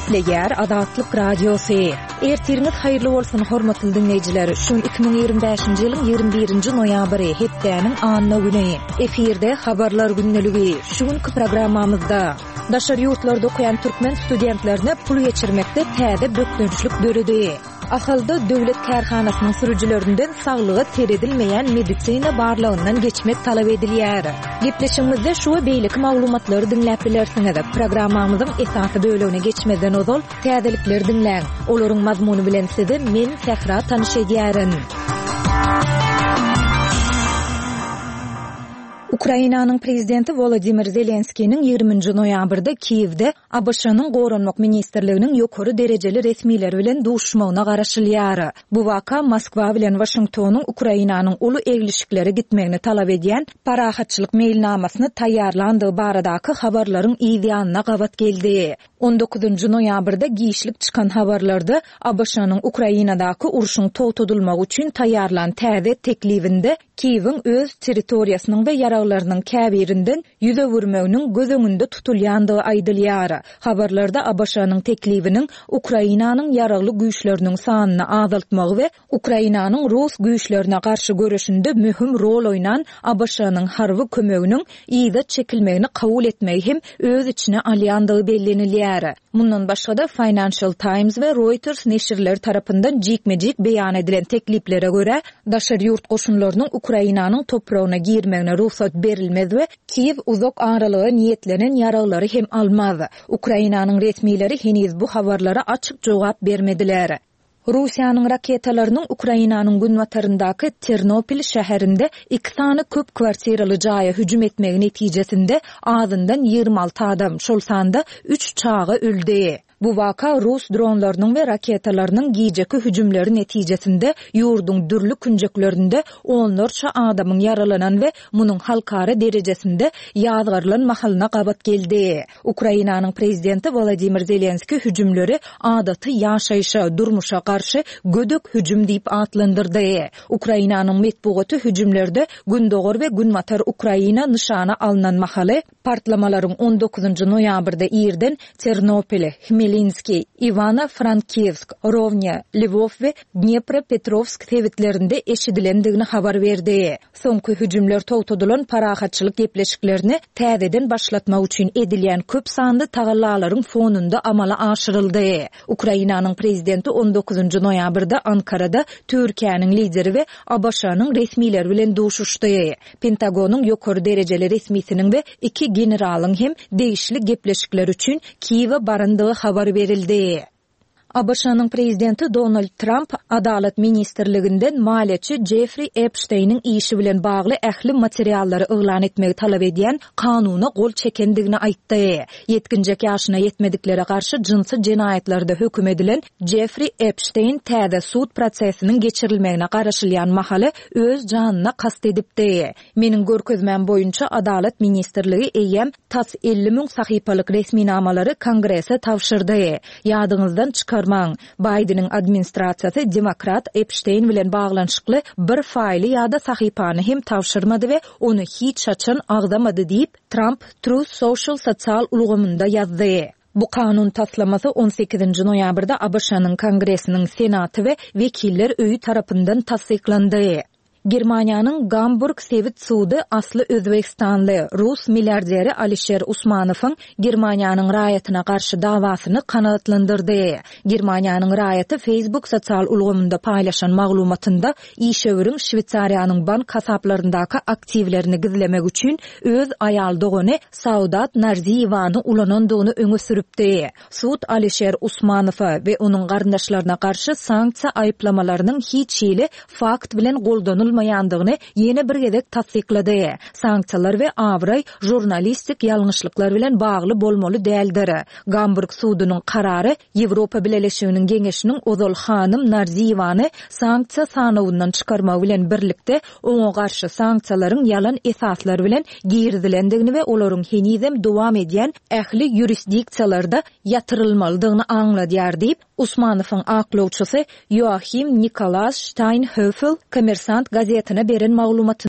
Esleger Adatlyk Radiosu. Ertiriniz hayırlı bolsun hormatly dinleyijiler. Şu 2025-nji ýylyň 21-nji noýabry hepdeniň anyna güni. Efirde habarlar günneligi. Şuňky programmamyzda daşary ýurtlarda okuyan türkmen studentlerine pul geçirmekde täze bökdönçlük döredi. Ahylda döwlet kärhanasynyň sürüjilerinden saglygy seredilmeýän medisina barlygyndan geçmek talap edilýär. Gepleşigimizde şu beýlik maglumatlary dinläp bilersiňiz. Programmamyzyň esasy bölügine geçmeden ozal täzelikleri dinläň. Olaryň mazmuny bilen sizi men Sehra tanyş edýärin. Ukrainanyň prezidenti Volodymyr Zelenskiýiň 20-nji noýabrda Kiýewde ABŞ-nyň Goranmak ministrliginiň ýokary derejeli resmileri bilen duşmagyna garaşylýar. Bu waka Moskwa bilen Washingtonyň Ukrainanyň uly eglişiklere gitmegini talap edýän parahatçylyk mailnamasyny taýýarlandygy baradaky habarlaryň ýa-da gawat geldi. 19-njy noýabrda giýişlik çykan habarlarda ABŞ-nyň Ukrainadaky uruşyň togtadylmagy üçin taýýarlan täze teklifinde Kiýewiň öz territoriýasynyň we ýaraglarynyň käbirinden ýüze wurmagnyň göz öňünde tutulýandygy aýdylýar. Habarlarda ABŞ-nyň teklifiniň Ukrainanyň ýaragly güýçleriniň sanyny azaltmagy we Ukrainanyň Rus güýçlerine garşy görüşinde mühim rol oýnan ABŞ-nyň harby kömeginiň ýa-da çekilmegini kabul etmegi hem öz içine alýandygy bellenilýär. Mundan başga da Financial Times we Reuters neşirleri tarapyndan jikmejik beýan edilen tekliflere görä daşary ýurt goşunlarynyň Ukrainanyň topragyna girmegine ruhsat berilmez we Kiýew uzak aralyga niýetlenen ýaraglary hem almaz. Ukrainanyň resmileri heniz bu habarlara açyk jogap bermediler. Rusiýanyň raketalarynyň Ukrainanyň günwataryndaky Ternopil şäherinde 2 sany köp kwartiraly jaýa hüjüm etmegi netijesinde azyndan 26 adam, şol sanda 3 çağı öldü. Bu waka Rus dronlarynyň we raketalarynyň giýjeki hüjümleri netijesinde ýurdun dürli künjeklerinde onlarça adamyň yaralanan we munyň halkara derejesinde ýazgarlan mahalyna gabat geldi. Ukrainanyň prezidenti Volodymyr Zelenski hüjümleri adaty ýaşaýşa, durmuşa garşy gödök hüjüm diýip atlandyrdy. Ukrainanyň medeniýeti hüjümlerde Gündoğar we Günwatar Ukraina nyşana alynan mahaly partlamalaryň 19-njy noýabrda ýerden Ternopil, Хмельницкий, Ivano-Frankivsk, Rovnya, Lvov we Dnepropetrovsk tewitlerinde eşidilendigini habar berdi. Soňky hüjümler togtadylan parahatçylyk gepleşiklerini täzeden başlatmak üçin edilýän köp sanly tagallalaryň fonunda amala aşyryldy. Ukrainanyň prezidenti 19-njy noýabrda Ankarada Türkiýanyň lideri we ABŞ-nyň resmileri bilen duşuşdy. Pentagonyň ýokary derejeli resmisiniň we 2 generalyň hem degişli gepleşikler üçin Kiýewe barandygy habar verildi. ABŞ-nyň prezidenti Donald Trump Adalet ministrliginden maliýetçi Jeffrey Epstein'in işi bilen bagly ähli materiallary yglan etmegi talap edýän kanuny gol çekendigini aýtdy. 70 ýaşyna ýetmedikleri garşy jinsy jenaýatlarda höküm edilen Jeffrey Epstein täze sud prosesiniň geçirilmegine garaşylýan mahaly öz janyna kast edipdi. Meniň görkezmem boýunça Adalet ministrligi eýem tas 50.000 sahypalyk resminamalary kongrese tawşyrdy. Ýadyňyzdan Biden'in administrasiýasy demokrat Epstein bilen baglanşykly bir faýly ýa-da sahypany hem tawşyrmady we onu hiç açan agdamady diýip Trump Truth Social sosial ulgamynda ýazdy. Bu kanun taslamasy 18-nji noýabrda ABŞ-nyň Kongresiniň Senaty we wekiller öýü tarapyndan tasdiklandy. Germaniýanyň Gamburg Sewit sudy asly Özbekistanly Rus milliarderi Alisher Usmanowyň Germaniýanyň raýatyna garşy dawasyny kanagatlandyrdy. Germaniýanyň raýaty Facebook sosial ulgamynda paýlaşan maglumatynda işewiriň Şwitsariýanyň bank hasaplaryndaky aktivlerini gizlemek üçin öz aýal dogany Saudat Narziýewany ulanandygyny öňe süripdi. Sud Alisher Usmanowa we onuň garyndaşlaryna garşy sanksiýa aýplamalarynyň hiç ýyly fakt bilen goldanylmaýandygyny ýene bir gezek tasdiklady. Sanksiýalar we awray jurnalistik ýalňyşlyklar bilen bagly bolmaly däldir. Gamburg sudynyň karary Ýewropa Birleşiginiň geňeşiniň Ozal hanym Narziýewany sanksiýa sanawyndan çykarmak bilen birlikde oňa garşy sanksiýalaryň ýalan esaslary bilen girdilendigini we olaryň henizem dowam edýän ähli ýurisdiksiýalarda ýatyrylmalydygyny aňladýar diýip Usmanowyň aklawçysy Joachim Nikolas Steinhöfel Kommersant gazetine beren maglumat